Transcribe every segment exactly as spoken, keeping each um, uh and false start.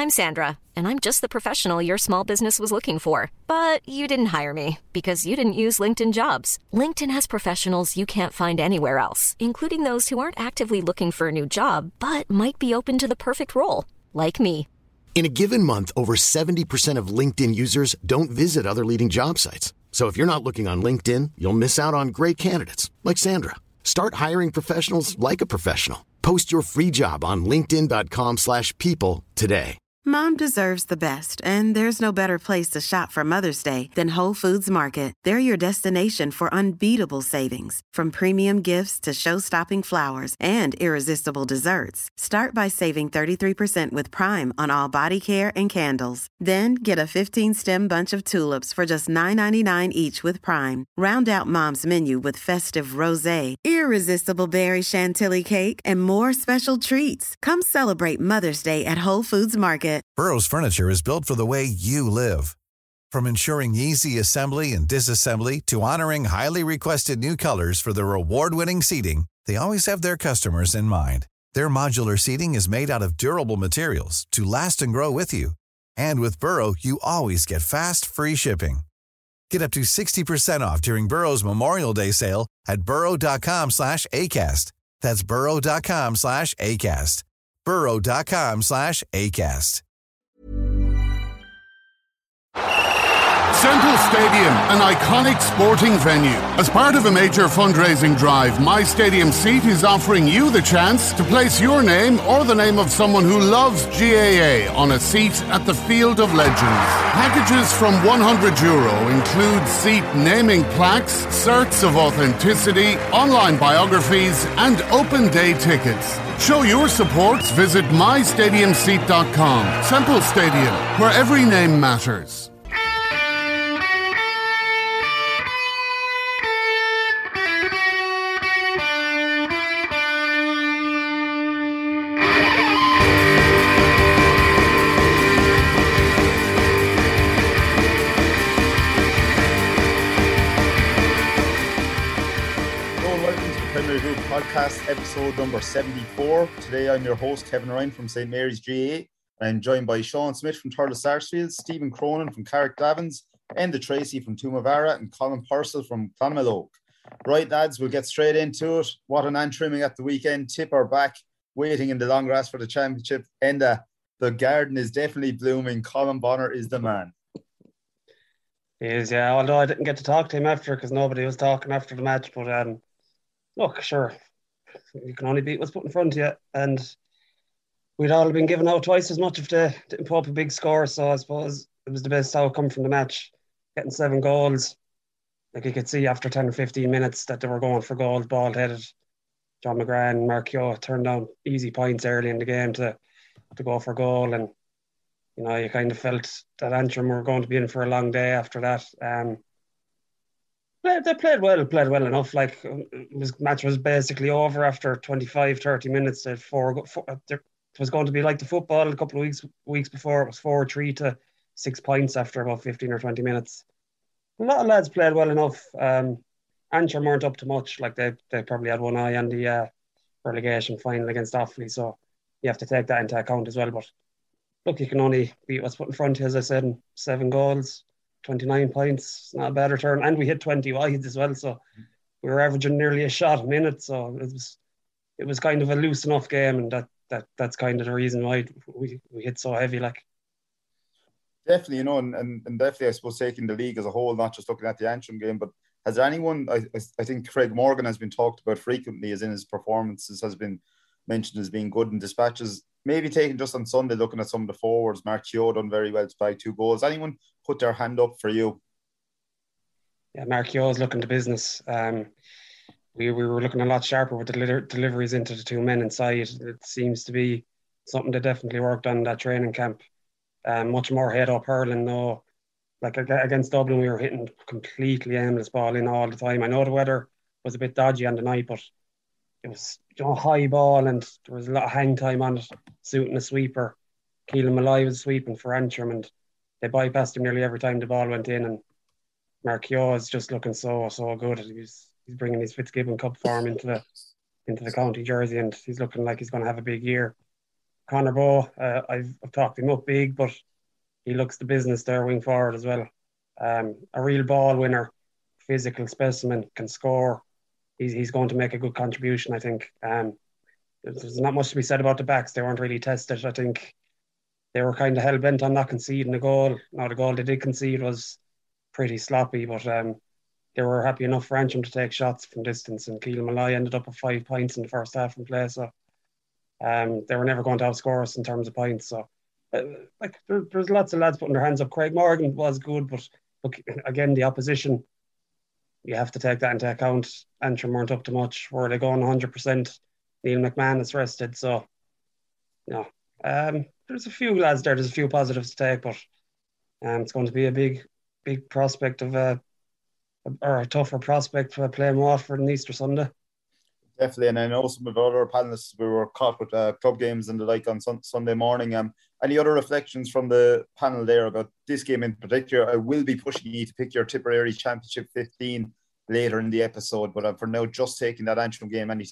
I'm Sandra, and I'm just the professional your small business was looking for. But you didn't hire me because you didn't use LinkedIn Jobs. LinkedIn has professionals you can't find anywhere else, including those who aren't actively looking for a new job, but might be open to the perfect role, like me. In a given month, over seventy percent of LinkedIn users don't visit other leading job sites. So if you're not looking on LinkedIn, you'll miss out on great candidates like Sandra. Start hiring professionals like a professional. Post your free job on linkedin dot com slash people today. Mom deserves the best, and there's no better place to shop for Mother's Day than Whole Foods Market. They're your destination for unbeatable savings, from premium gifts to show-stopping flowers and irresistible desserts. Start by saving thirty-three percent with Prime on all body care and candles. Then get a fifteen-stem bunch of tulips for just nine ninety-nine each with Prime. Round out Mom's menu with festive rosé, irresistible berry chantilly cake, and more special treats. Come celebrate Mother's Day at Whole Foods Market. Burrow's furniture is built for the way you live. From ensuring easy assembly and disassembly to honoring highly requested new colors for their award-winning seating, they always have their customers in mind. Their modular seating is made out of durable materials to last and grow with you. And with Burrow, you always get fast, free shipping. Get up to sixty percent off during Burrow's Memorial Day sale at burrow.com slash ACAST. That's burrow.com slash ACAST. burrow.com slash ACAST. Semple Stadium, an iconic sporting venue. As part of a major fundraising drive, My Stadium Seat is offering you the chance to place your name or the name of someone who loves G A A on a seat at the Field of Legends. Packages from one hundred euro include seat naming plaques, certs of authenticity, online biographies, and open day tickets. Show your support. Visit my stadium seat dot com. Semple Stadium, where every name matters. Podcast episode number seventy-four. Today I'm your host Kevin Ryan from Saint Mary's G A A. I'm joined by Sean Smith from Thurles Sarsfield, Stephen Cronin from Carrickdavins, Enda Tracy from Tumavara, and Colin Purcell from Clonmaloke. Right, lads, we'll get straight into it. What an trimming at the weekend. Tip are back, waiting in the long grass for the championship. Enda, the garden is definitely blooming. Colin Bonner is the man. He is, yeah. Although I didn't get to talk to him after because nobody was talking after the match. But um, look, sure, you can only beat what's put in front of you. And we'd all been given out twice as much if they didn't put up a big score. So I suppose it was the best outcome from the match, getting seven goals. Like you could see after ten or fifteen minutes that they were going for goals, bald-headed. John McGrath and Mark Keogh turned down easy points early in the game to, to go for goal. And, you know, you kind of felt that Antrim were going to be in for a long day after that. Um, they, they played well, played well enough. Like, it was, match was basically over after twenty-five, thirty minutes. At four, four, it was going to be like the football a couple of weeks weeks before. It was four three to six points after about fifteen or twenty minutes. A lot of lads played well enough. Um, Antrim weren't up to much. Like they they probably had one eye on the uh, relegation final against Offaly, so you have to take that into account as well. But look, you can only beat what's put in front of you, as I said. Seven goals, twenty-nine points. It's not a bad return, and we hit twenty wides as well. So we were averaging nearly a shot a minute. So it was it was kind of a loose enough game, and that that that's kind of the reason why we we hit so heavy. Like. Definitely, you know, and, and, and definitely, I suppose, taking the league as a whole, not just looking at the Antrim game, but has there anyone, I, I think Craig Morgan has been talked about frequently, as in his performances has been mentioned as being good in dispatches, maybe taking just on Sunday, looking at some of the forwards. Mark Keogh done very well to buy two goals. Anyone put their hand up for you? Yeah, Mark Keogh's looking to business. Um, we, we were looking a lot sharper with the deli- deliveries into the two men inside. It seems to be something they definitely worked on in that training camp. Um, much more head up hurling though. Like against Dublin, we were hitting completely aimless ball in all the time. I know the weather was a bit dodgy on the night, but it was, you know, high ball and there was a lot of hang time on it, suiting the sweeper. Keelan Malloy was sweeping for Antrim and they bypassed him nearly every time the ball went in. And Mark Keogh is just looking so, so good. He's, he's bringing his Fitzgibbon Cup form into the into the county jersey and he's looking like he's going to have a big year. Conor Bowe, uh, I've, I've talked him up big, but he looks the business there wing forward as well. Um, a real ball winner, physical specimen, can score. He's, he's going to make a good contribution, I think. Um, there's, there's not much to be said about the backs. They weren't really tested. I think they were kind of hell-bent on not conceding a goal. Now, the goal they did concede was pretty sloppy, but um, they were happy enough for Antrim to take shots from distance, and Keelan Malloy ended up with five points in the first half from play, so um, they were never going to outscore us in terms of points. So, uh, like, there, there's lots of lads putting their hands up. Craig Morgan was good, but look, again, the opposition, you have to take that into account. Antrim weren't up to much. Were they going one hundred percent? Neil McMahon is rested, so, you know, um, there's a few lads there. There's a few positives to take, but um, it's going to be a big, big prospect of a, or a tougher prospect for playing Waterford on Easter Sunday. Definitely, and I know some of our other panellists, we were caught with uh, club games and the like on sun- Sunday morning. Um, any other reflections from the panel there about this game in particular? I will be pushing you to pick your Tipperary Championship fifteen later in the episode, but uh, for now, just taking that Antrim game. Any?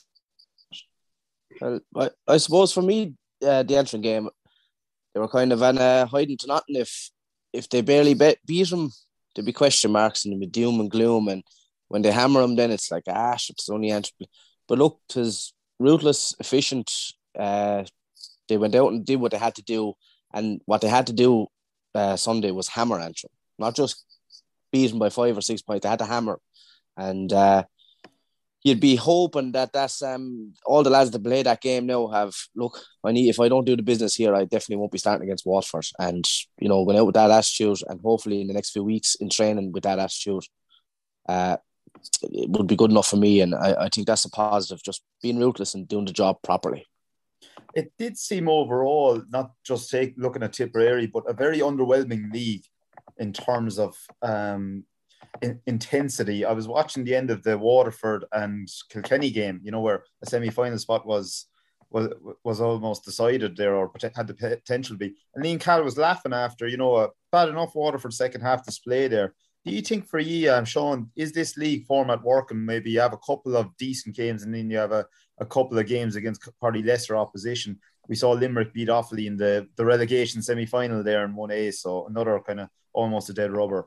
Well, I, I suppose for me, uh, the Antrim game, they were kind of an, uh, hiding to nothing. If if they barely bet, beat them, there'd be question marks and there'd be doom and gloom. And when they hammer them, then it's like, ah, it's only Antrim. But look, it was ruthless, efficient. Uh, they went out and did what they had to do. And what they had to do uh, Sunday was hammer Antrim. Not just beat them by five or six points. They had to hammer. And uh, you'd be hoping that that's um, all the lads that play that game now have, look, I need, if I don't do the business here, I definitely won't be starting against Watford. And, you know, going out with that attitude, and hopefully in the next few weeks in training with that attitude, uh, it would be good enough for me. And I, I think that's a positive, just being ruthless and doing the job properly. It did seem overall, not just take looking at Tipperary, but a very underwhelming league in terms of um, in, intensity. I was watching the end of the Waterford and Kilkenny game, you know, where a semi-final spot was was was almost decided there, or had the potential to be. And Liam Cal was laughing after, you know, a bad enough Waterford second half display there. Do you think for you, um, Sean, is this league format working? Maybe you have a couple of decent games and then you have a, a couple of games against probably lesser opposition. We saw Limerick beat Offaly in the, the relegation semi-final there in one A, so another kind of almost a dead rubber.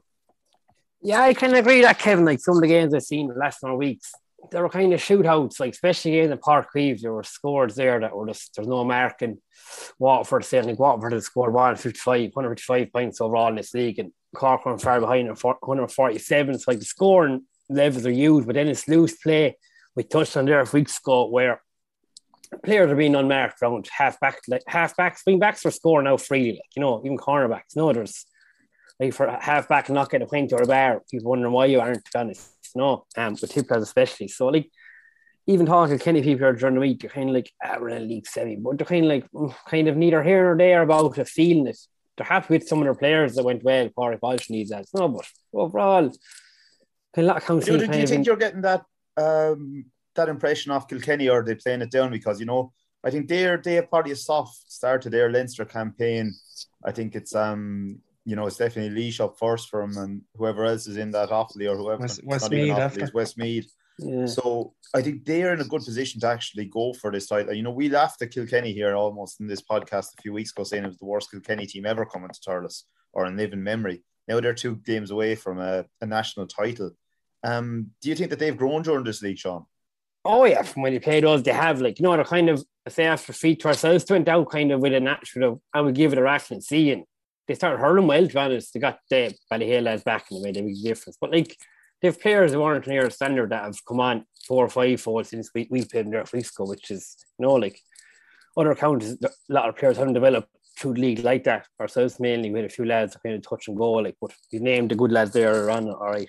Yeah, I kind of agree with that, Kevin. Like some of the games I've seen in the last number of weeks, they were kind of shootouts, like especially in the Park Cleave, there were scores there that were just, there's no marking. Waterford, saying like Waterford had scored one fifty-five, one fifty-five points overall in this league, and Cork were far behind at one forty-seven. So like the scoring levels are huge, but then it's loose play. We touched on there a few weeks ago where players are being unmarked around half back, like half backs, wing backs are scoring out freely, like, you know, even cornerbacks. No, there's like for half back not getting a point or a bar, people wondering why you aren't, to be honest. No, um, with two players especially. So like, even talking to Kenny people during the week, they're kind of like, ah, we're in a league semi, but they're kind of like, mm, kind of neither here nor there about it, feeling it. They're happy with some of their players that went well. Corey Walsh needs that. No, but overall, kind of lot of counting. Do, do you think in... you're getting that um, that impression off Kilkenny, or are they playing it down? Because, you know, I think they're they have probably a soft start to their Leinster campaign. I think it's um you know, it's definitely Leash up first for them, and whoever else is in that Offaly or whoever West, Westmeath after Westmeath. Yeah. So I think they're in a good position to actually go for this title. You know, we laughed at Kilkenny here almost in this podcast a few weeks ago, saying it was the worst Kilkenny team ever coming to Thurles or in living memory. Now they're two games away from a, a national title. Um, do you think that they've grown during this league, Sean? Oh yeah, from when you play those, they have, like, you know, they're kind of, say after feet to ourselves, went out kind of with a natural, I would give it a rational see, and they started hurling well, to be honest. They got the Ballyhale lads back and they made a big difference. But like, they have players who aren't near standard that have come on four or five fold since we, we played them there at Frisco, which is, you know, like, other counties, a lot of players haven't developed through the league like that. Ourselves mainly, we had a few lads that kind of touch and go, like, but we named the good lads there on, all right.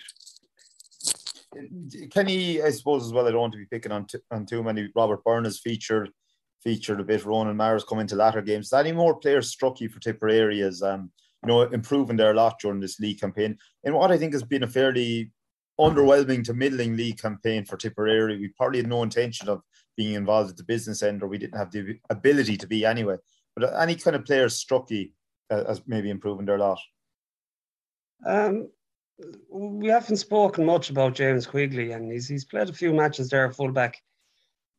Kenny, I suppose as well, I don't want to be picking on, t- on too many. Robert Byrne has featured featured a bit. Ronan Mara's come into latter games. Has any more players struck you for Tipperary as um, you know, improving their lot during this league campaign? In what I think has been a fairly underwhelming to middling league campaign for Tipperary. We probably had no intention of being involved at the business end, or we didn't have the ability to be anyway. But any kind of players struck you as maybe improving their lot? Um, we haven't spoken much about James Quigley, and he's he's played a few matches there at fullback.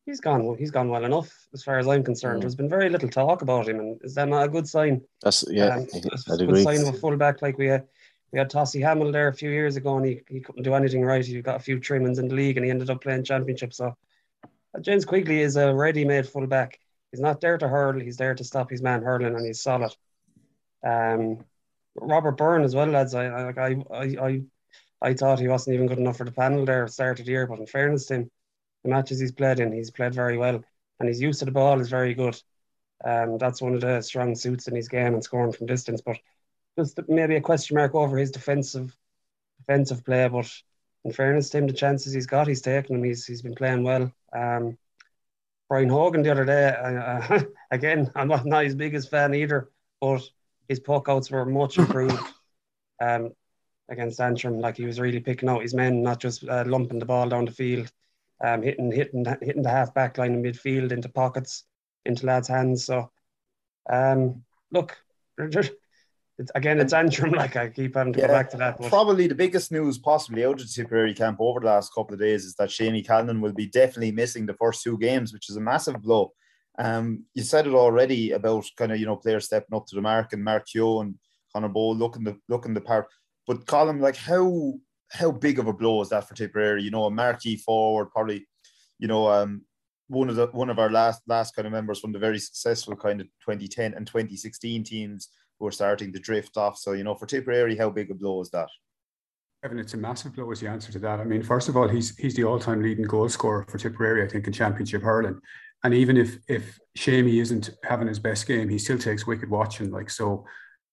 he's gone. He's gone well enough, as far as I'm concerned. Mm. There's been very little talk about him, and is that not a good sign? That's yeah, Um, it's I'd a good agree. sign of a fullback. Like we had, we had Tossie Hamill there a few years ago, and he, he couldn't do anything right. He got a few trimmings in the league, and he ended up playing championship. So uh, James Quigley is a ready-made fullback. He's not there to hurl. He's there to stop his man hurling, and he's solid. Um, Robert Byrne as well, lads. I I I I I thought he wasn't even good enough for the panel there at the start of the year, but in fairness to him, the matches he's played in, he's played very well, and his use of the ball is very good. Um, that's one of the strong suits in his game, and scoring from distance. But just maybe a question mark over his defensive defensive play. But in fairness to him, the chances he's got, he's taken them. He's he's been playing well. Um, Brian Hogan the other day, uh, again, I'm not, not his biggest fan either, but his puck outs were much improved um, against Antrim. Like, he was really picking out his men, not just uh, lumping the ball down the field, um, hitting hitting hitting the half back line in midfield into pockets, into lads' hands. So, um, look, it's, again, it's Antrim. Like, I keep having to Yeah, go back to that. But probably the biggest news possibly out of the Tipperary camp over the last couple of days is that Shamie Callan will be definitely missing the first two games, which is a massive blow. Um, you said it already about kind of, you know, players stepping up to the mark, and Mark Keogh and Conor Bowe looking the looking the part. But Colin, like, how how big of a blow is that for Tipperary? You know, a marquee forward, probably, you know, um, one of the one of our last last kind of members from the very successful kind of twenty ten and twenty sixteen teams who are starting to drift off. So, you know, for Tipperary, how big a blow is that? Evan, it's a massive blow is the answer to that. I mean, first of all, he's he's the all-time leading goal scorer for Tipperary, I think, in Championship hurling. And even if if Shamie isn't having his best game, he still takes wicked watching. Like, so,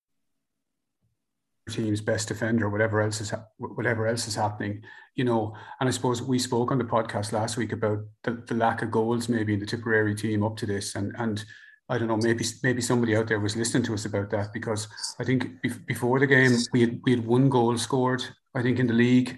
team's best defender, whatever else is whatever else is happening, you know. And I suppose we spoke on the podcast last week about the, the lack of goals maybe in the Tipperary team up to this, and and I don't know, maybe maybe somebody out there was listening to us about that, because I think be- before the game we had we had one goal scored, I think, in the league.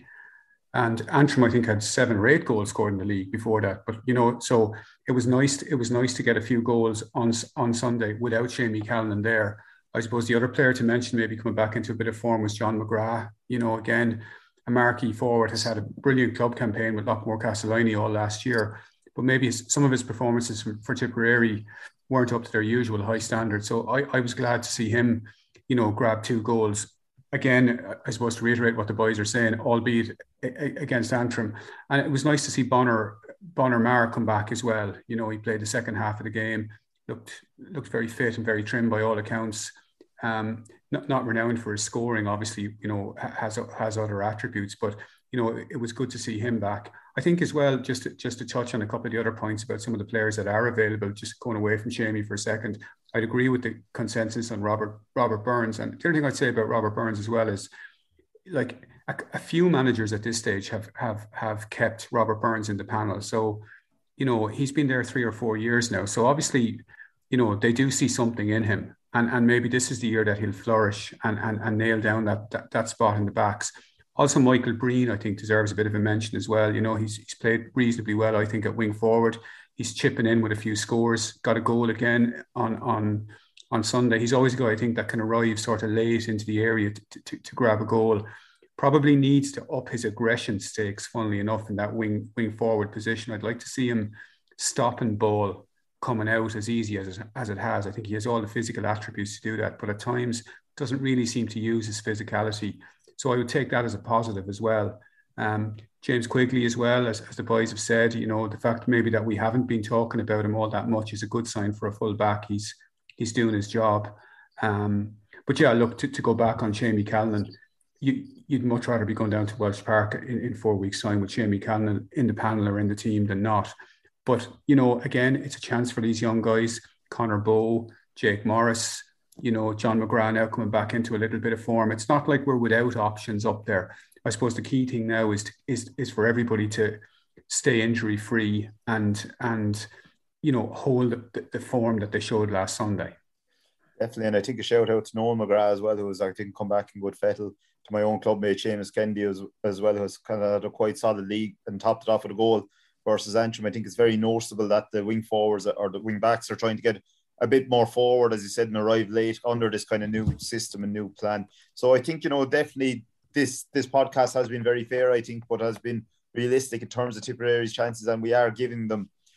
And Antrim, I think, had seven or eight goals scored in the league before that. But, you know, so it was nice. It was nice to get a few goals on on Sunday without Shamie Callan there. I suppose the other player to mention, maybe coming back into a bit of form, was John McGrath. You know, again, a marquee forward, has had a brilliant club campaign with Lockmore Castellini all last year. But maybe some of his performances for, for Tipperary weren't up to their usual high standard. So I, I was glad to see him, you know, grab two goals. Again, I suppose to reiterate what the boys are saying, albeit against Antrim. And it was nice to see Bonner Bonner Maher come back as well. You know, he played the second half of the game, looked looked very fit and very trim by all accounts. Um, not, not renowned for his scoring, obviously, you know, has has other attributes, but, you know, it, it was good to see him back. I think as well, just to, just to touch on a couple of the other points about some of the players that are available, just going away from Shamie for a second, I'd agree with the consensus on Robert Robert Burns. And the other thing I'd say about Robert Burns as well is, like, a, a few managers at this stage have have have kept Robert Burns in the panel. So, you know, he's been there three or four years now. So obviously, you know, they do see something in him. And and maybe this is the year that he'll flourish and and, and nail down that, that that spot in the backs. Also, Michael Breen, I think, deserves a bit of a mention as well. You know, he's he's played reasonably well, I think, at wing forward. He's chipping in with a few scores, got a goal again on on on Sunday. He's always a guy, I think, that can arrive sort of late into the area to, to, to grab a goal. Probably needs to up his aggression stakes, funnily enough, in that wing wing forward position. I'd like to see him stopping ball coming out as easy as it, as it has. I think he has all the physical attributes to do that, but at times doesn't really seem to use his physicality. So I would take that as a positive as well. Um, James Quigley as well, as, as the boys have said, you know, the fact maybe that we haven't been talking about him all that much is a good sign for a full back. He's he's doing his job. Um, but yeah, look, to, to go back on Shamie Callan, you, you'd much rather be going down to Welsh Park in, in four weeks' time with Shamie Callan in the panel or in the team than not. But, you know, again, it's a chance for these young guys, Conor Bowe, Jake Morris, you know, John McGrath now coming back into a little bit of form. It's not like we're without options up there. I suppose the key thing now is to, is is for everybody to stay injury free and and you know hold the, the form that they showed last Sunday. Definitely, and I think a shout out to Noel McGrath as well, who was, I think, come back in good fettle. To my own clubmate Seamus Kennedy as, as well, who has kind of had a quite solid league and topped it off with a goal versus Antrim. I think it's very noticeable that the wing forwards or the wing backs are trying to get a bit more forward, as you said, and arrive late under this kind of new system and new plan. So I think, you know, definitely this this podcast has been very fair, I think, but has been realistic in terms of Tipperary's chances, and we are giving them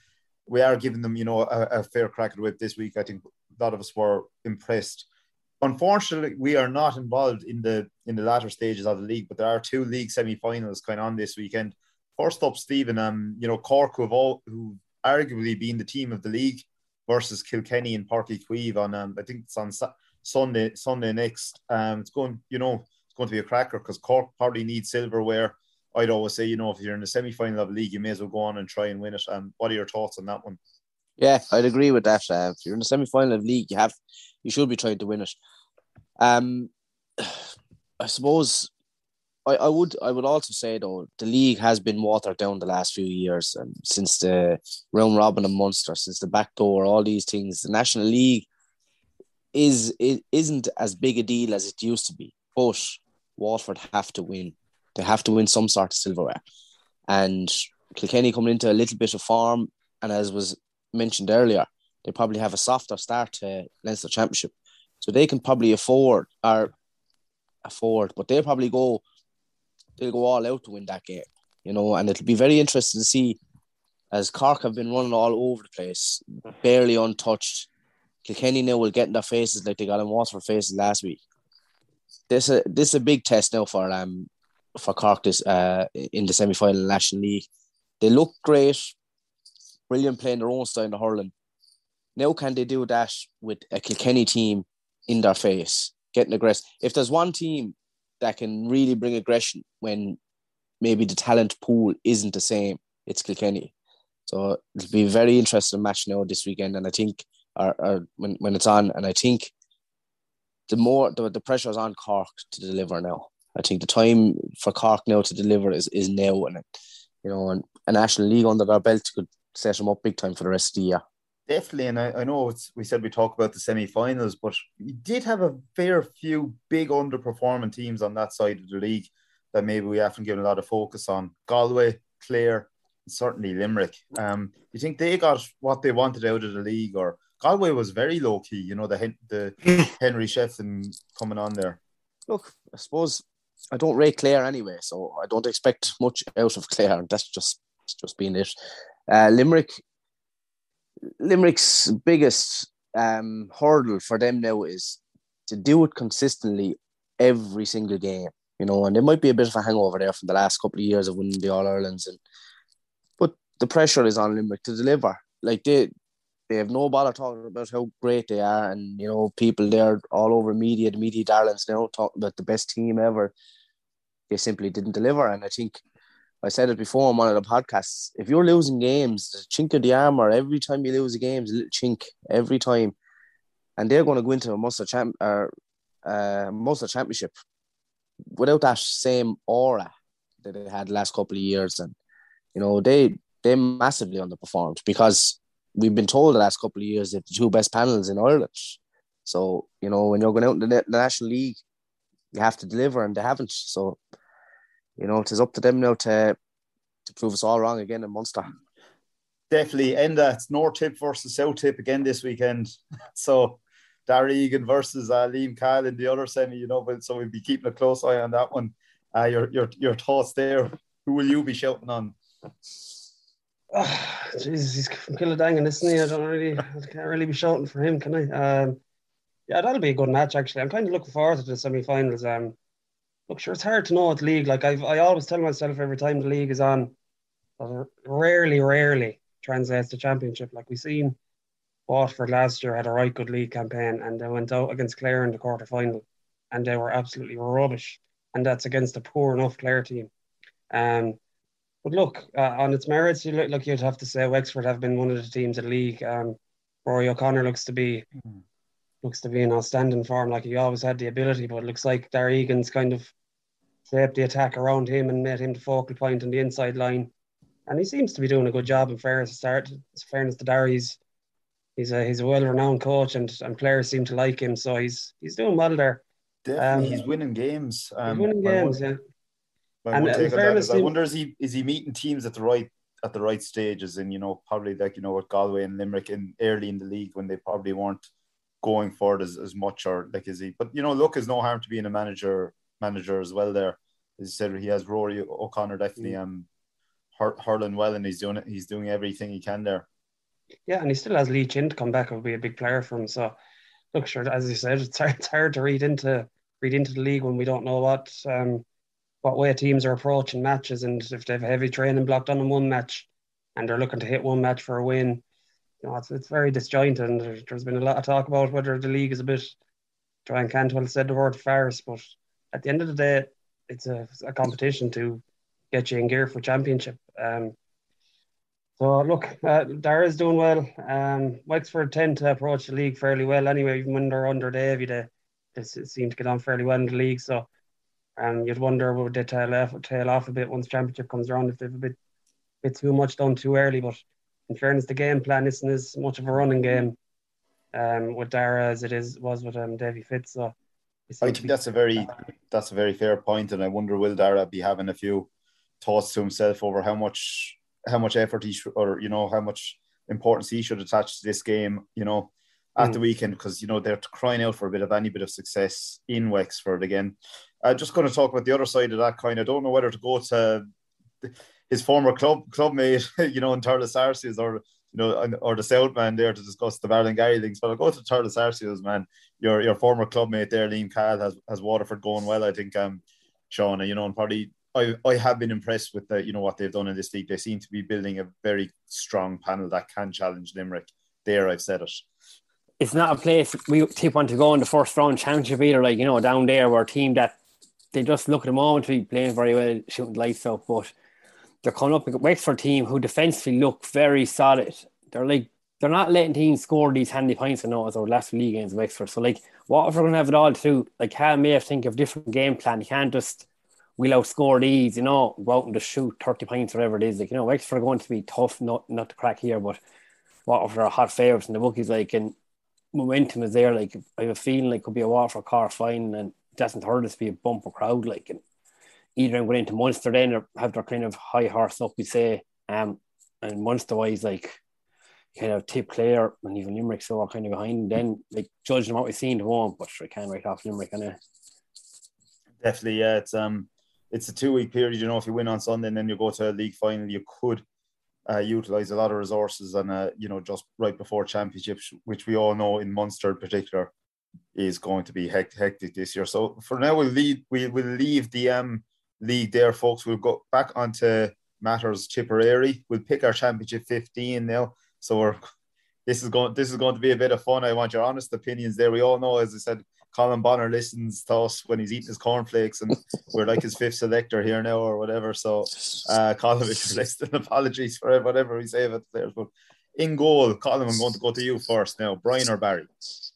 we are giving them, you know, a, a fair crack at the whip this week. I think a lot of us were impressed. Unfortunately, we are not involved in the in the latter stages of the league, but there are two league semi-finals going on this weekend. First up, Stephen, um, you know, Cork, who have all, who arguably been the team of the league, versus Kilkenny and Páirc Uí Chaoimh on, um, I think it's on Sa- Sunday Sunday next. Um, it's going, you know, it's going to be a cracker because Cork probably needs silverware. I'd always say, you know, if you're in the semi-final of a league, you may as well go on and try and win it. Um, what are your thoughts on that one? Yeah, I'd agree with that. Uh, if you're in the semi-final of the league, you have, you should be trying to win it. Um, I suppose I, I would I would also say though the league has been watered down the last few years, and since the round robin and Munster, since the back door, all these things, the National League is it isn't as big a deal as it used to be. But Waterford have to win. They have to win some sort of silverware, and Kilkenny coming into a little bit of form, and as was mentioned earlier, they probably have a softer start to Leinster Championship. So they can probably afford or afford, but they'll probably go they'll go all out to win that game, you know, and it'll be very interesting to see, as Cork have been running all over the place, barely untouched. Kilkenny now will get in their faces like they got in Waterford faces last week. This a this is a big test now for um for Cork this uh in the semi final National League. They look great, brilliant playing their own style in the hurling. Now can they do that with a Kilkenny team in their face, getting aggressive? If there's one team that can really bring aggression when maybe the talent pool isn't the same, it's Kilkenny. So it'll be a very interesting match now this weekend, and I think or, or when, when it's on, and I think the more the, the pressure is on Cork to deliver now. I think the time for Cork now to deliver is, is now, and you know, and a National League under their belt could set them up big time for the rest of the year. Definitely, and I, I know it's, we said we talk about the semi-finals, but we did have a fair few big underperforming teams on that side of the league that maybe we haven't given a lot of focus on. Galway, Clare, and certainly Limerick. Um, do you think they got what they wanted out of the league, or Galway was very low-key, you know, the the Henry Shefflin coming on there? Look, I suppose I don't rate Clare anyway, so I don't expect much out of Clare. That's just just being it. Uh, Limerick, Limerick's biggest um, hurdle for them now is to do it consistently every single game, you know, and there might be a bit of a hangover there from the last couple of years of winning the All-Irelands, and but the pressure is on Limerick to deliver. Like they they have no bother talking about how great they are, and you know, people there all over media, the media darlings now talking about the best team ever. They simply didn't deliver, and I think I said it before on one of the podcasts. If you're losing games, the chink of the armour, every time you lose a game, is a little chink every time. And they're going to go into a Munster champ or uh, Munster Championship without that same aura that they had the last couple of years. And, you know, they they massively underperformed because we've been told the last couple of years that the two best panels in Ireland. So, you know, when you're going out in the, the National League, you have to deliver, and they haven't. So, you know, it is up to them now to to prove us all wrong again in Munster. Definitely. And uh, it's North Tip versus South Tip again this weekend. So Darragh Egan versus uh, Liam Cahill in the other semi, you know, but so we'll be keeping a close eye on that one. Uh, your your your thoughts there. Who will you be shouting on? Oh, Jesus, he's from Killadangan, isn't he? I don't really, I can't really be shouting for him, can I? Um, yeah, that'll be a good match, actually. I'm kind of looking forward to the semi-finals. Um, Look, sure, it's hard to know at the league. Like I've, I always tell myself every time the league is on, that rarely, rarely translates to championship. Like we seen Waterford last year had a right good league campaign, and they went out against Clare in the quarter final, and they were absolutely rubbish. And that's against a poor enough Clare team. Um, but look, uh, on its merits, you look, look, you'd have to say Wexford have been one of the teams in the league. Um, Rory O'Connor looks to be. Mm-hmm. Looks to be in outstanding form. Like he always had the ability, but it looks like Darragh Egan's kind of shaped the attack around him and made him the focal point on the inside line. And he seems to be doing a good job. In fairness, start, in fairness to Darragh, he's, he's a he's a well-renowned coach, and, and players seem to like him. So he's he's doing well there. Definitely, um, he's winning games. Um, he's winning games, one, yeah. My and, one take on that is, I wonder is he is he meeting teams at the right at the right stages, and you know, probably like you know with Galway and Limerick in early in the league when they probably weren't going for it as, as much, or like is he? But you know, look, there's no harm to being a manager manager as well. There, as you said, he has Rory O'Connor definitely mm. um hur- hurling well, and he's doing it. He's doing everything he can there. yeah, and he still has Lee Chin to come back. Will be a big player for him. So, look, sure, as you said, it's hard, it's hard to read into read into the league when we don't know what um, what way teams are approaching matches, and if they have a heavy training block done in one match, and they're looking to hit one match for a win. You know, it's, it's very disjointed, and there's, there's been a lot of talk about whether the league is a bit. Brian Cantwell said the word farce, but at the end of the day, it's a, it's a competition to get you in gear for championship. Um, so look, uh, Dara is doing well. Um, Wexford tend to approach the league fairly well anyway. Even when they're under Davy, they, they seem to get on fairly well in the league. So um, you'd wonder would they tail off, tail off a bit once championship comes around if they've a bit, bit too much done too early. But in fairness, the game plan isn't as much of a running game um, with Dara as it is was with um, Davy Fitz. So I think be- that's a very that's a very fair point, and I wonder will Dara be having a few thoughts to himself over how much how much effort he should, or you know how much importance he should attach to this game, you know, at mm. the weekend, because you know they're crying out for a bit of any bit of success in Wexford again. I'm just going to talk about the other side of that coin. I don't know whether to go to his former club clubmate, you know, in Thurles Arceus, or you know, or the South man there to discuss the Ballingarry things. But I'll go to Thurles Arceus, man. Your your former clubmate there, Liam Cahill, has has Waterford going well, I think. Um, Sean, you know, and probably I I have been impressed with the you know what they've done in this league. They seem to be building a very strong panel that can challenge Limerick. There, I've said it. It's not a place we tip want to go in the first round championship either. Like, you know, down there, we're a team that they just look at the moment to be playing very well, shooting lights out, but they're coming up with a Wexford team who defensively look very solid. They're like, they're not letting teams score these handy points in those or last league games in Wexford. So, like, what if we're going to have it all to do? Like, Cal may have to think of different game plan. You can't just, we'll outscore these, you know, go out and just shoot thirty points, whatever it is. Like, you know, Wexford are going to be tough, not not to crack here, but what if they're hot favourites in the bookies, like, and momentum is there. Like, I have a feeling like it could be a Waterford car fine, and it doesn't hurt us to be a bumper crowd, like, and either going into Munster then or have their kind of high horse up, we say, um, and Munster wise, like, kind of tip Clare and even Limerick, so are kind of behind. Then, like, judging what we've seen, they won't, but I can't write off Limerick, can I? Definitely, yeah. It's um, it's a two week period. You know, if you win on Sunday and then you go to a league final, you could uh, utilise a lot of resources, and uh, you know, just right before championships, which we all know in Munster in particular is going to be hectic, hectic this year. So for now, we'll leave we will leave the um. league there, folks. We'll go back onto matters Tipperary. We'll pick our championship fifteen now. So we're this is going this is going to be a bit of fun. I want your honest opinions there. We all know, as I said, Colin Bonner listens to us when he's eating his cornflakes, and we're like his fifth selector here now or whatever. So uh Colin, if you're listening, apologies for whatever we say about the players. But in goal, Colin, I'm going to go to you first now. Brian or Barry?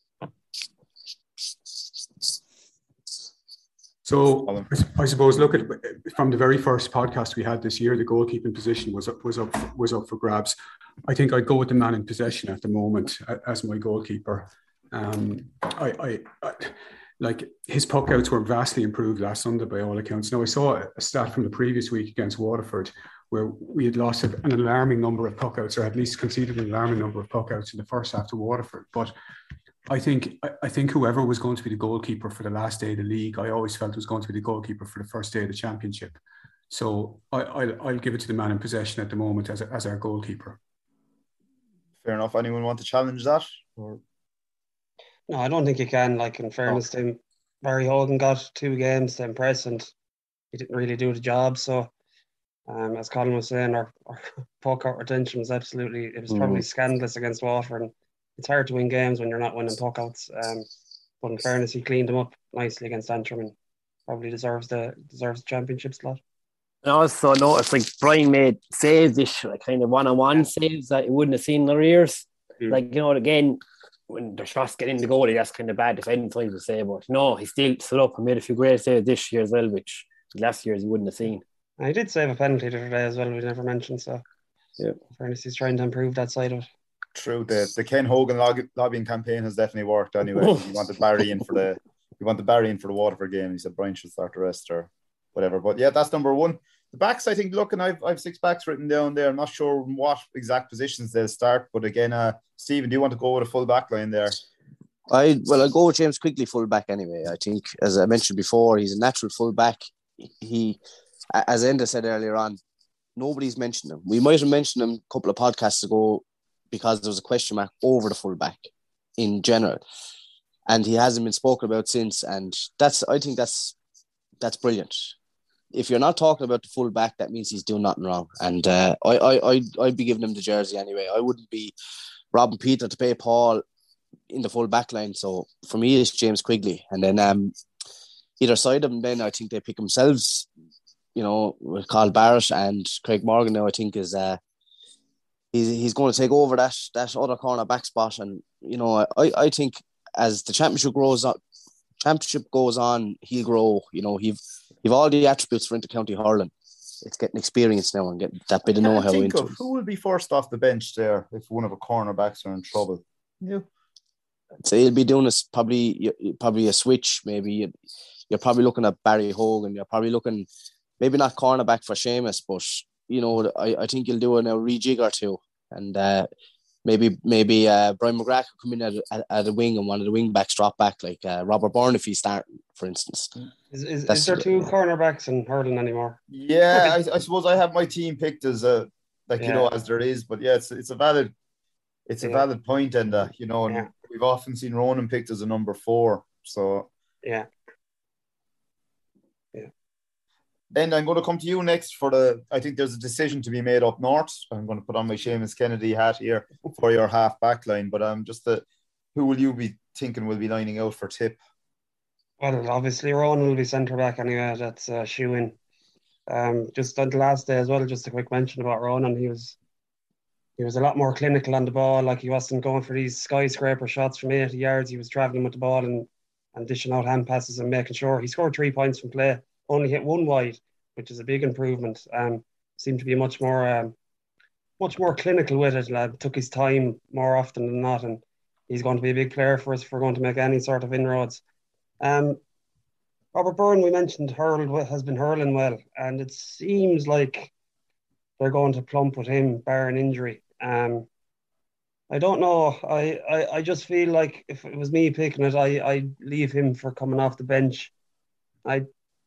So I suppose, look at from the very first podcast we had this year, the goalkeeping position was up was up was up for grabs. I think I'd go with the man in possession at the moment as my goalkeeper. Um, I, I, I like his puck outs were vastly improved last Sunday by all accounts. Now I saw a stat from the previous week against Waterford where we had lost an alarming number of puck outs, or at least conceded an alarming number of puck outs in the first half to Waterford, but. I think I think whoever was going to be the goalkeeper for the last day of the league, I always felt was going to be the goalkeeper for the first day of the championship. So I, I'll, I'll give it to the man in possession at the moment as, as our goalkeeper. Fair enough. Anyone want to challenge that? Or? No, I don't think you can. Like, in fairness oh. to him, Barry Hogan got two games to impress, and he didn't really do the job. So, um, as Colin was saying, our, our puck out retention was absolutely, it was probably mm. scandalous against Waterford. And it's hard to win games when you're not winning puckouts. Um, but in fairness, he cleaned them up nicely against Antrim and probably deserves the deserves the championship slot. And also notice, like, Brian made saves this like kind of one-on-one saves that he wouldn't have seen in their ears. Mm. Like, you know, again, when the shots get in the goalie, that's kind of bad defending, I would say. But no, he still stood up and made a few great saves this year as well, which last year he wouldn't have seen. And he did save a penalty the other day as well, we never mentioned. So, yeah, in fairness, he's trying to improve that side of it. True, the the Ken Hogan log- lobbying campaign has definitely worked anyway. He wanted Barry in for the he wanted Barry in for the Waterford game. He said Brian should start the rest or whatever. But yeah, that's number one. The backs, I think, looking, I've I've six backs written down there. I'm not sure what exact positions they'll start, but again, uh, Stephen, do you want to go with a full back line there? I well, I'll go with James Quigley full back anyway. I think, as I mentioned before, he's a natural full back. He, as Enda said earlier on, nobody's mentioned him. We might have mentioned him a couple of podcasts ago because there was a question mark over the fullback in general, and he hasn't been spoken about since. And that's I think that's that's brilliant. If you're not talking about the fullback, that means he's doing nothing wrong. And uh, I I I'd, I'd be giving him the jersey anyway. I wouldn't be robbing Peter to pay Paul in the full back line. So for me, it's James Quigley, and then um, either side of him, then I think they pick themselves. You know, with Carl Barrett and Craig Morgan now, I think is uh, he's he's going to take over that that other corner back spot. And you know, I, I think as the championship grows up, championship goes on, he'll grow. You know, he've he've all the attributes for intercounty hurling. It's getting experience now and getting that bit of know how into of who will be first off the bench there if one of the cornerbacks are in trouble. Yeah. So he'll be doing this probably probably a switch. Maybe you're probably looking at Barry Hogan. You're probably looking. Maybe not cornerback for Seamus, but you know, I, I think he'll do a rejig or two, and uh, maybe maybe uh, Brian McGrath will come in at, at, at a wing and one of the wing backs drop back, like uh, Robert Byrne if he's starting, for instance. Is is, is there two cornerbacks in hurling anymore? Yeah, I, I suppose I have my team picked as a like yeah. you know as there is, but yeah, it's it's a valid it's a yeah. valid point, and uh, you know, and yeah. we've often seen Ronan picked as a number four, so yeah. Then I'm going to come to you next for the, I think there's a decision to be made up north. I'm going to put on my Seamus Kennedy hat here for your half back line, but um, just the, who will you be thinking will be lining out for Tip? Well, obviously Ronan will be centre back anyway. That's uh, shoe-in. Um, just on the last day as well, just a quick mention about Ronan. He was he was a lot more clinical on the ball. Like he wasn't going for these skyscraper shots from eighty yards. He was travelling with the ball and, and dishing out hand passes and making sure he scored three points from play. Only hit one wide, which is a big improvement. Um, seemed to be much more, um, much more clinical with it. Lad took his time more often than not, and he's going to be a big player for us if we're going to make any sort of inroads. Um, Robert Byrne, we mentioned, hurled has been hurling well, and it seems like they're going to plump with him, barring injury. Um, I don't know. I, I, I just feel like if it was me picking it, I I'd leave him for coming off the bench. I.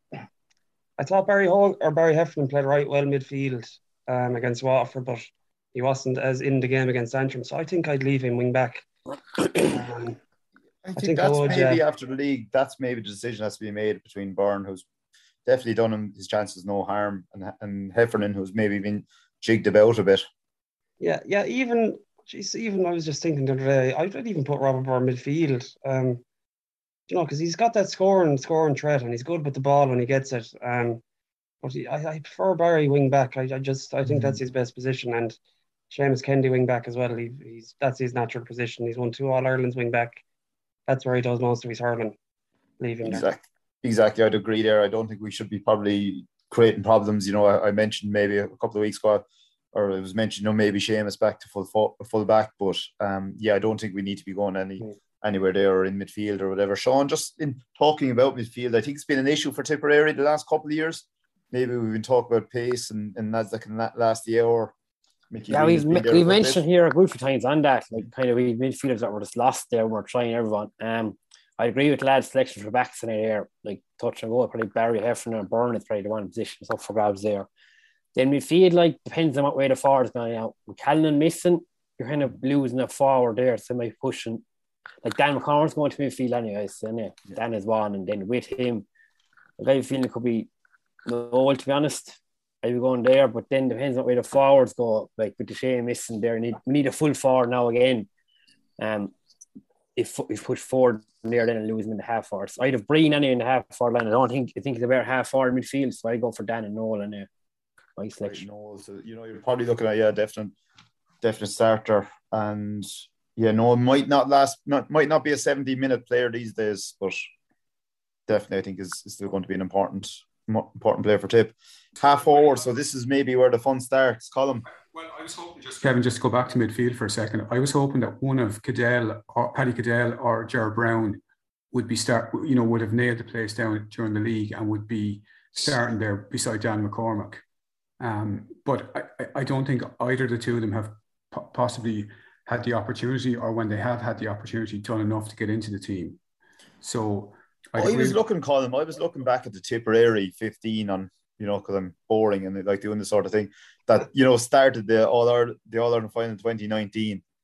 I thought Barry Hall or Barry Heffernan played right well midfield um, against Waterford, but he wasn't as in the game against Antrim. So I think I'd leave him wing back. Um, I, think I think that's I would, maybe uh, after the league. That's maybe the decision has to be made between Byrne, who's definitely done him his chances no harm, and and Heffernan, who's maybe been jigged about a bit. Yeah, yeah. Even geez, even I was just thinking the other day, I'd even put Robert Byrne midfield. Um, You know, because he's got that scoring, scoring threat, and he's good with the ball when he gets it. Um, but he, I, I prefer Barry wing back. I, I just, I think mm. that's his best position, and Seamus Kennedy wing back as well. He, he's that's his natural position. He's won two All Irelands wing back. That's where he does most of his hurling. Leave him exactly. there. Exactly, I'd agree there. I don't think we should be probably creating problems. You know, I, I mentioned maybe a couple of weeks ago, or it was mentioned, you know, maybe Seamus back to full full, full back, but um, yeah, I don't think we need to be going any. Mm. anywhere there or in midfield or whatever. Sean, just in talking about midfield, I think it's been an issue for Tipperary the last couple of years. Maybe we've been talking about pace and, and that's like in that last year. Or Mickey yeah, we've, we've mentioned here a good few times on that, like kind of we midfielders that were just lost there. We're trying everyone. Um, I agree with lads' selection for backs in there, like touch and go. Probably Barry Heffernan and Byrne is probably the one position up for grabs there. Then midfield, like depends on what way the forward is going out. With Callan missing, you're kind of losing a forward there, so maybe pushing. Like Dan McConnell's going to midfield anyway, so yeah. Dan is one, and then with him, like I have a feeling it could be Noel, to be honest. I'd be going there, but then depends on where the forwards go. Like with the Shane missing there, need, we need a full forward now again. Um, if if push forward there, then lose him in the half forward. So I'd have Breen anyway in the half forward line. I don't think I think he's a better half forward midfield, so I go for Dan and Noel in there. My selection. Noel, so you know you're probably looking at yeah, definite, definite starter and. Yeah, no, it might not last, not might not be a seventy-minute player these days, but definitely I think is, is still going to be an important important player for Tip. Half forward, so this is maybe where the fun starts. Colin. Well, I was hoping just Kevin, just to go back to midfield for a second. I was hoping that one of Cadell or Paddy Cadell or Ger Brown would be start, you know, would have nailed the place down during the league and would be starting there beside Dan McCormack. Um, but I, I don't think either of the two of them have po- possibly. had the opportunity, or when they have had the opportunity, done enough to get into the team. So I oh, was looking, Colin, I was looking back at the Tipperary fifteen on, you know, because I'm boring and they like doing this sort of thing that, you know, started the All Ireland, the All Ireland final in twenty nineteen.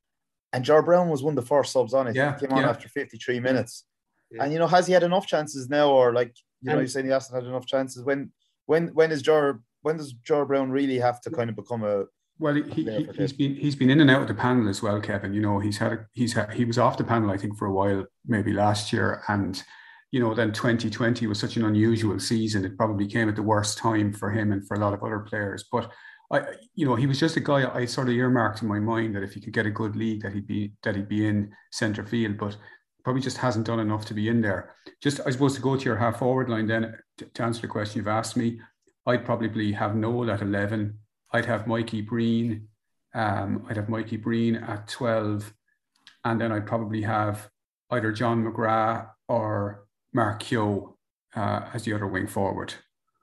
And Jar Brown was one of the first subs on it. Yeah, he came on yeah. after fifty-three minutes. Yeah. And, you know, has he had enough chances now? Or, like, you know, And- you're saying he hasn't had enough chances. When when when is Jar when does Jar Brown really have to kind of become a Well, he, player he for he's Tip? been he's been in and out of the panel as well, Kevin. You know, he's had a, he's had, he was off the panel, I think, for a while, maybe last year, and you know, then twenty twenty was such an unusual season. It probably came at the worst time for him and for a lot of other players. But I, you know, he was just a guy I sort of earmarked in my mind that if he could get a good league, that he'd be that he'd be in centre field, but probably just hasn't done enough to be in there. Just, I suppose, to go to your half forward line then, to, to answer the question you've asked me, I'd probably have Noel at eleven. I'd have Mikey Breen. Um, I'd have Mikey Breen at twelve, and then I'd probably have either John McGrath or Mark Keogh uh, as the other wing forward.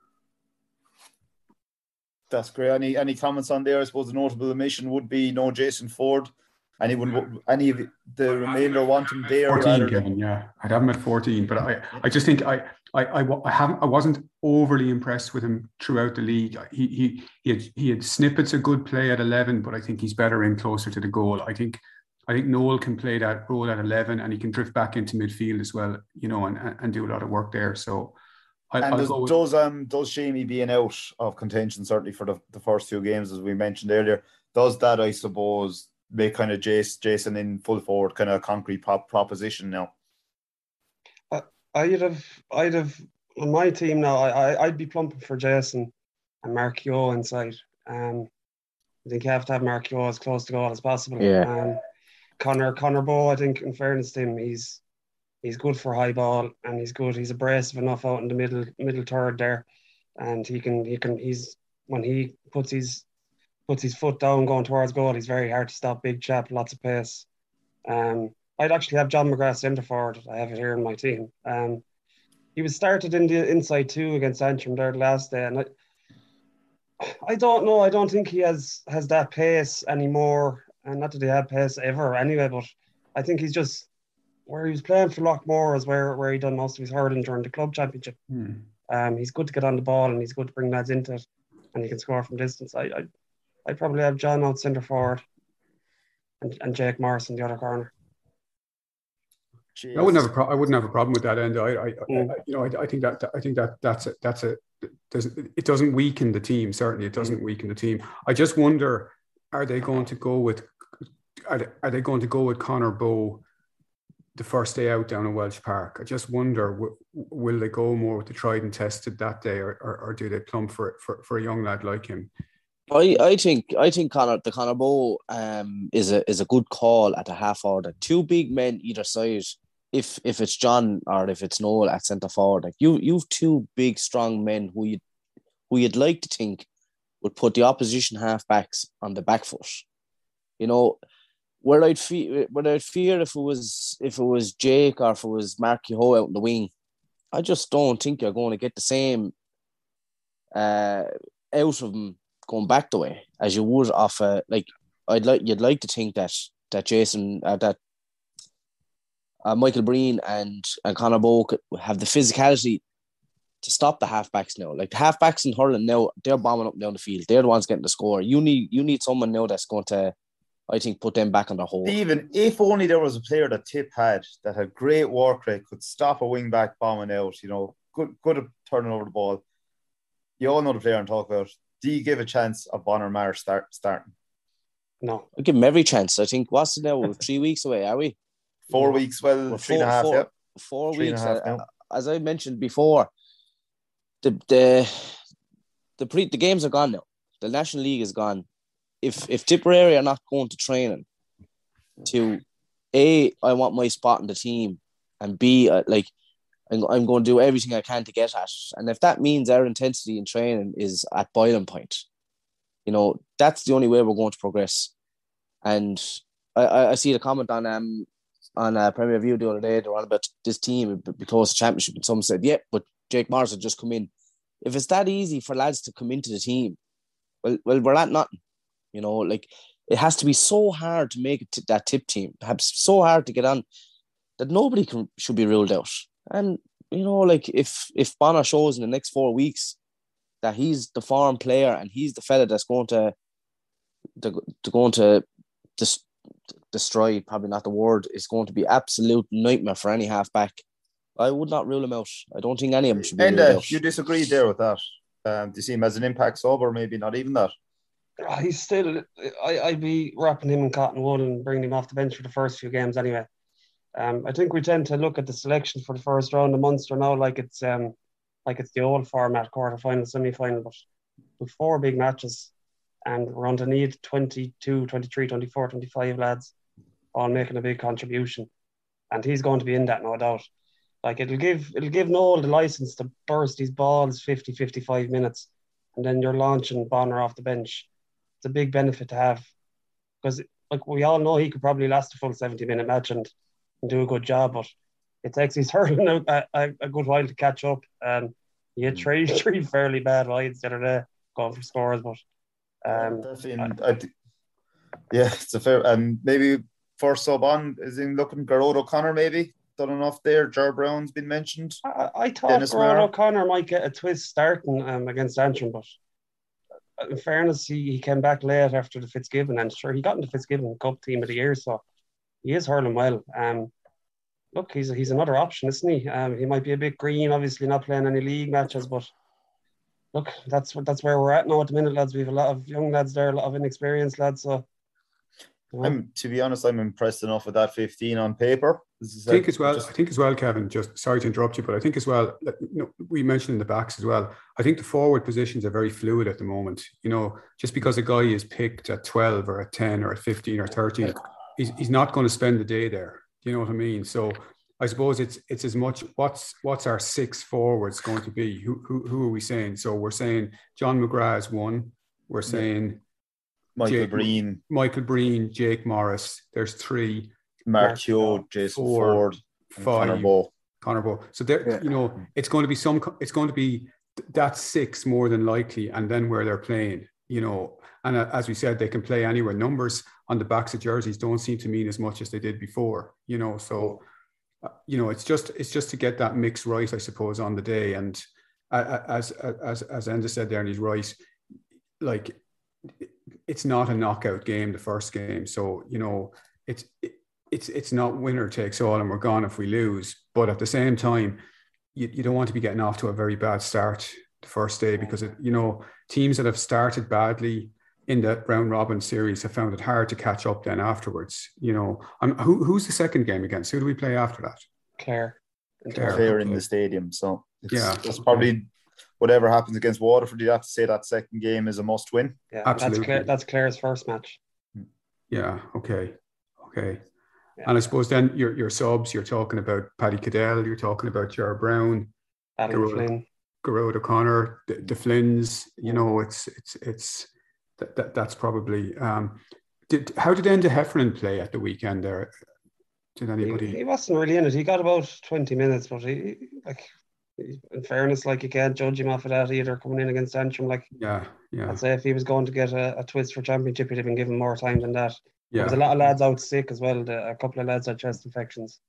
That's great. Any any comments on there? I suppose the notable omission would be no Jason Ford. Anyone, any of the remainder want him there? fourteen, Kevin, yeah. I'd have him at fourteen, but I, I just think I, I, I, I haven't, I wasn't overly impressed with him throughout the league. He, he, he had, he had snippets of good play at eleven, but I think he's better in closer to the goal. I think, I think Noel can play that role at eleven, and he can drift back into midfield as well, you know, and, and do a lot of work there. So, I, and I'll does, go with, does um does Shamey being out of contention, certainly for the, the first two games, as we mentioned earlier, does that, I suppose, make kind of Jace, Jason in full forward kind of a concrete prop, proposition now? I, I'd have, I'd have on my team now. I, I I'd be plumping for Jason and Mark Keogh inside. Um, I think you have to have Mark Keogh as close to goal as possible. Yeah. Um, Connor Connor Bowe, I think, in fairness to him, he's he's good for high ball, and he's good. He's abrasive enough out in the middle middle third there, and he can he can he's when he puts his puts his foot down going towards goal, he's very hard to stop. Big chap, lots of pace. Um, I'd actually have John McGrath centre forward. I have it here in my team. Um, he was started in the inside two against Antrim there the last day, and I, I don't know. I don't think he has has that pace anymore, and not that he had pace ever anyway. But I think he's just where he was playing for Lockmore is where where he done most of his hurling during the club championship. hmm. Um, he's good to get on the ball, and he's good to bring lads into it, and he can score from distance. I, I I'd probably have John out centre forward, and, and Jake Morris in the other corner. I wouldn't have a pro- I wouldn't have a problem with that end. I, I, Mm. I you know, I, I think that I think that that's a, that's a doesn't it doesn't weaken the team. Certainly, it doesn't weaken the team. I just wonder, are they going to go with are they, are they going to go with Connor Bowe the first day out down in Welsh Park? I just wonder, w- will they go more with the tried and tested that day, or, or, or do they plumb for, for for a young lad like him? I, I think I think Connor the Connor Bowe um is a is a good call at a half order. Two big men either side. If if it's John or if it's Noel at centre forward, like you you've two big strong men who you who you'd like to think would put the opposition halfbacks on the back foot. You know, where I'd fear where I'd fear if it was if it was Jake or if it was Mark Kehoe out in the wing, I just don't think you're going to get the same uh out of him going back the way as you would off a like I'd like you'd like to think that that Jason uh, that uh, Michael Breen and and Connor Bowe could have the physicality to stop the halfbacks now. Like the halfbacks in hurling now, they're bombing up and down the field. They're the ones getting the score. You need you need someone now that's going to, I think, put them back on their hole. Even if only there was a player that Tip had that had great work rate, could stop a wing back bombing out, you know, good good at turning over the ball. You all know the player I'm talking about. Do you give a chance of Bonner Marsh start starting? No. I'll give him every chance. I think, what's it now? We're three weeks away, are we? Four weeks, well, We're three four, and a half, four, yeah. Four Three and weeks. a half uh, now. As I mentioned before, the the the pre the games are gone now. The National League is gone. If if Tipperary are not going to training to A, I want my spot in the team, and B, uh, like I'm, I'm going to do everything I can to get at. And if that means our intensity in training is at boiling point, you know, that's the only way we're going to progress. And I, I, I see the comment on um on uh, Premier View the other day. They're on about this team because the championship, and some said, "Yeah, but Jake Morris had just come in." If it's that easy for lads to come into the team, well, well, we're at nothing. You know, like it has to be so hard to make it to that Tip team, perhaps so hard to get on that nobody can should be ruled out. And you know, like if if Bonner shows in the next four weeks that he's the foreign player and he's the fella that's going to, to, to going to just destroy, probably not the word, is going to be absolute nightmare for any halfback. I would not rule him out. I don't think any of them should be and ruled uh, out. you disagree there with that? Um, do you see him as an impact sub, or maybe not even that? Oh, he's still. I, I'd be wrapping him in cotton wool and bringing him off the bench for the first few games anyway. Um, I think we tend to look at the selection for the first round of Munster now like it's um like it's the old format, quarter-final, semi-final, but with four big matches, and we're on to need twenty-two, twenty-three, twenty-four, twenty-five lads all making a big contribution, and he's going to be in that, no doubt. Like it'll give it'll give Noel the license to burst these balls fifty, fifty-five minutes, and then you're launching Bonner off the bench. It's a big benefit to have, because like we all know he could probably last a full seventy minute match and, and do a good job, but it takes his hurling out a, a, a good while to catch up. And he had three three fairly bad wides the other day going for scores, but um, in, I, I, yeah, it's a fair. And um, maybe first sub on is in looking Gerard O'Connor maybe. Done enough there. Jar Brown's been mentioned. I, I thought Gerard O'Connor might get a twist starting um, against Antrim, but in fairness, he, he came back late after the Fitzgibbon, and sure, he got into Fitzgibbon Cup Team of the Year, so he is hurling well. Um, look, he's he's another option, isn't he? Um, he might be a bit green, obviously not playing any league matches, but look, that's that's where we're at now at the minute, lads. We have a lot of young lads there, a lot of inexperienced lads, so. You know. I'm to be honest, I'm impressed enough with that fifteen on paper. This is I think like as well. Just... I think as well, Kevin. Just sorry to interrupt you, but I think as well. You know, we mentioned in the backs as well. I think the forward positions are very fluid at the moment. You know, just because a guy is picked at twelve or at ten or at fifteen or thirteen, he's he's not going to spend the day there. You know what I mean? So I suppose it's it's as much what's what's our six forwards going to be? Who who who are we saying? So we're saying John McGrath is one. We're saying. Yeah. Michael Jake, Breen. Michael Breen, Jake Morris. There's three. Mark Hugh, Jason four, Ford, five, Connor Bow. Connor Bow. So there, yeah. you know, it's going to be some. It's going to be that six more than likely, and then where they're playing. You know, and uh, as we said, they can play anywhere. Numbers on the backs of jerseys don't seem to mean as much as they did before. You know, so uh, you know, it's just it's just to get that mix right, I suppose, on the day. And uh, as as as Enda said there, and he's right. Like. It's not a knockout game, the first game. So, you know, it's it's it's not winner takes all and we're gone if we lose. But at the same time, you, you don't want to be getting off to a very bad start the first day, because, it, you know, teams that have started badly in the round robin series have found it hard to catch up then afterwards. You know, um, who who's the second game against? Who do we play after that? Clare. Clare, Clare in okay. the stadium. So it's, yeah, it's probably... Okay. Whatever happens against Waterford, you'd have to say that second game is a must win. Yeah, absolutely. That's, Clare, that's Clare's first match. Yeah. Okay. Okay. Yeah. And I suppose then your your subs, you're talking about Paddy Cadell, you're talking about Jar Brown, Adam Flynn, Gerard O'Connor, the, the Flynns. You know, it's it's it's that, that that's probably. Um, did how did Enda Heffernan play at the weekend there? Did anybody? He, he wasn't really in it. He got about twenty minutes, but he like. In fairness, like you can't judge him off of that either, coming in against Antrim. Like, yeah, yeah. I'd say if he was going to get a, a twist for championship, he'd have been given more time than that. Yeah. There was a lot of lads out sick as well. The, a couple of lads had chest infections,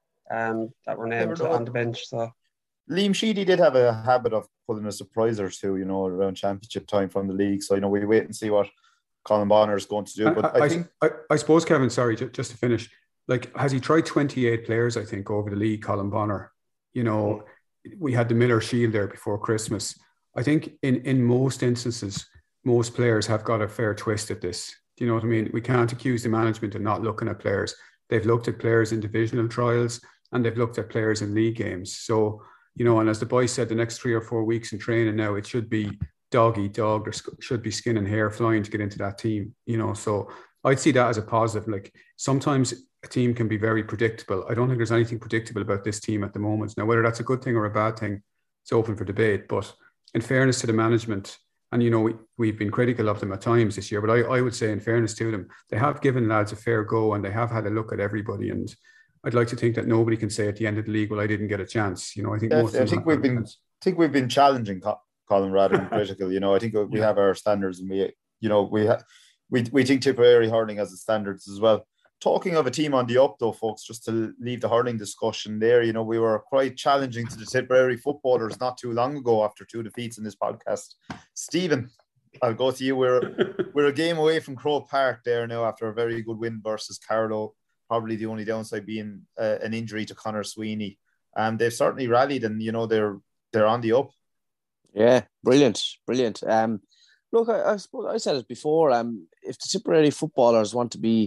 um, that were named on the bench. So Liam Sheedy did have a habit of pulling a surprise or two, you know, around championship time from the league. So you know, we wait and see what Colin Bonner is going to do. But I, I, I think, I, I suppose, Kevin, sorry, just, just to finish, like, has he tried twenty-eight players? I think over the league, Colin Bonner. You know. Mm-hmm. We had the Miller Shield there before Christmas. I think in, in most instances, most players have got a fair twist at this. Do you know what I mean? We can't accuse the management of not looking at players. They've looked at players in divisional trials and they've looked at players in league games. So, you know, and as the boys said, the next three or four weeks in training now, it should be dog eat dog. There should be skin and hair flying to get into that team, you know. So I'd see that as a positive. Like, sometimes a team can be very predictable. I don't think there's anything predictable about this team at the moment. Now, whether that's a good thing or a bad thing, it's open for debate. But in fairness to the management, and, you know, we, we've been critical of them at times this year, but I, I would say in fairness to them, they have given lads a fair go and they have had a look at everybody. And I'd like to think that nobody can say at the end of the league, well, I didn't get a chance. You know, I think yeah, most I think we've been I think we've been challenging Colin rather than critical. You know, I think we yeah. have our standards, and we, you know, we ha- we we think Tipperary hurling has the standards as well. Talking of a team on the up, though, folks, just to leave the hurling discussion there, you know, we were quite challenging to the Tipperary footballers not too long ago after two defeats in this podcast. Stephen, I'll go to you. We're we're a game away from Croke Park there now after a very good win versus Carlow. Probably the only downside being uh, an injury to Connor Sweeney. Um, they've certainly rallied, and you know they're they're on the up. Yeah, brilliant, brilliant. Um, look, I, I suppose I said it before. Um, if the Tipperary footballers want to be,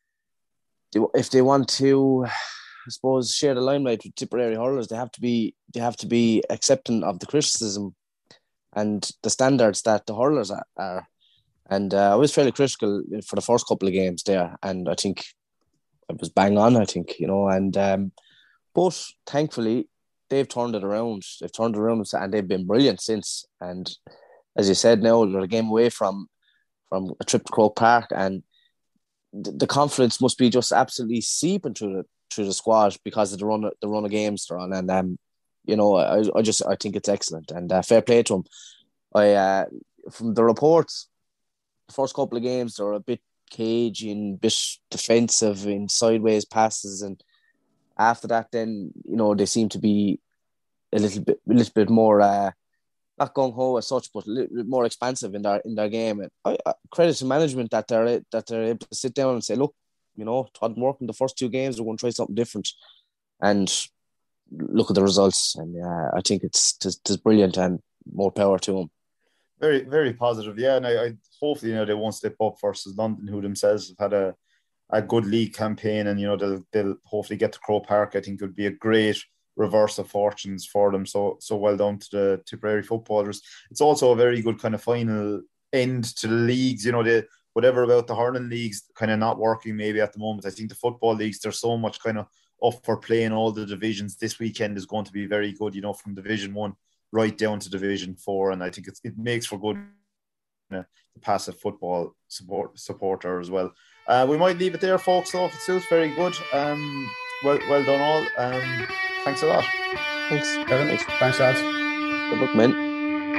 if they want to, I suppose, share the limelight with Tipperary hurlers, they have to be they have to be accepting of the criticism and the standards that the hurlers are. And uh, I was fairly critical for the first couple of games there, and I think it was bang on, I think, you know. And um, but thankfully, they've turned it around. They've turned it around, and they've been brilliant since. And as you said, now they're a game away from from a trip to Croke Park, and th- the confidence must be just absolutely seeping through the through the squad because of the run the run of games they're on. And um, you know, I, I just I think it's excellent, and uh, fair play to them. I uh, from the reports, the first couple of games they're a bit cagey and a bit defensive in sideways passes, and after that, then you know they seem to be a little bit a little bit more uh, not gung ho as such, but a little bit more expansive in their in their game. And I, I credit to management that they're that they're able to sit down and say, look, you know, it hadn't worked in the first two games. We're going to try something different, and look at the results. And uh, I think it's, it's it's brilliant, and more power to them. Very, very positive. Yeah, and I, I hopefully, you know, they won't step up versus London, who themselves have had a, a good league campaign, and, you know, they'll, they'll hopefully get to Croke Park. I think it would be a great reverse of fortunes for them. So, so well done to the Tipperary footballers. It's also a very good kind of final end to the leagues. You know, the whatever about the hurling leagues kind of not working maybe at the moment. I think the football leagues, there's so much kind of up for playing all the divisions. This weekend is going to be very good, you know, from Division One right down to Division Four, and I think it's, it makes for good uh, passive football support supporter as well. Uh, we might leave it there, folks. So if it suits, very good. Um, well, well done all. Um, thanks a lot. Thanks, Kevin. Thanks, thanks lads. Good luck, man.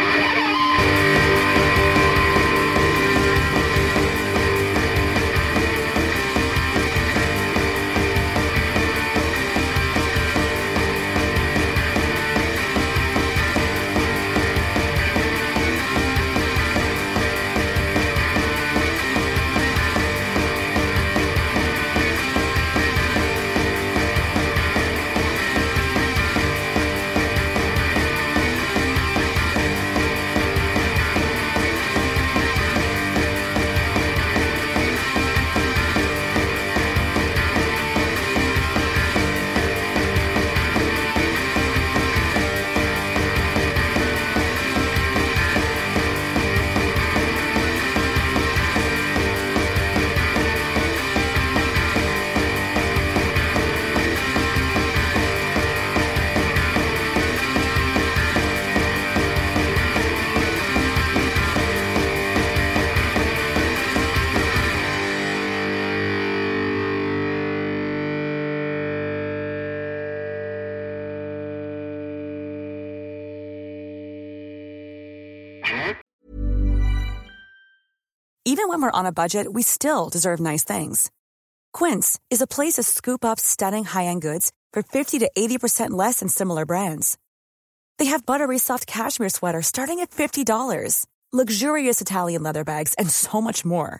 Even when we're on a budget, we still deserve nice things. Quince is a place to scoop up stunning high-end goods for fifty to eighty percent less than similar brands. They have buttery soft cashmere sweaters starting at fifty dollars, luxurious Italian leather bags, and so much more.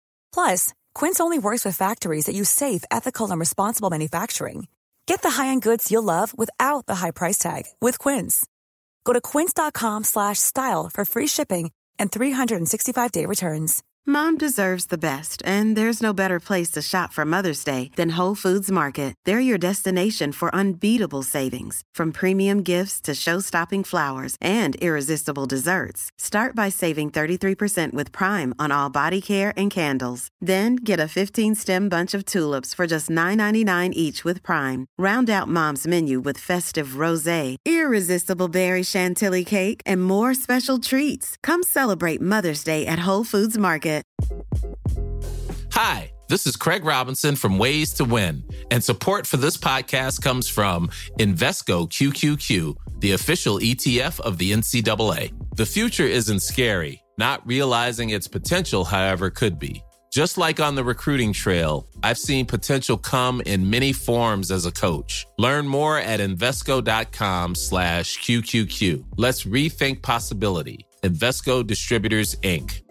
Plus, Quince only works with factories that use safe, ethical, and responsible manufacturing. Get the high-end goods you'll love without the high price tag with Quince. Go to quince.com slash style for free shipping and three sixty-five day returns. Mom deserves the best, and there's no better place to shop for Mother's Day than Whole Foods Market. They're your destination for unbeatable savings, from premium gifts to show-stopping flowers and irresistible desserts. Start by saving thirty-three percent with Prime on all body care and candles. Then get a fifteen-stem bunch of tulips for just nine ninety-nine each with Prime. Round out Mom's menu with festive rosé, irresistible berry chantilly cake, and more special treats. Come celebrate Mother's Day at Whole Foods Market. Hi, this is Craig Robinson from Ways to Win, and support for this podcast comes from Invesco Q Q Q, the official E T F of the N C double A. The future isn't scary. Not realizing its potential, however, could be. Just like on the recruiting trail, I've seen potential come in many forms as a coach. Learn more at Invesco.com slash QQQ. Let's rethink possibility. Invesco Distributors, Incorporated.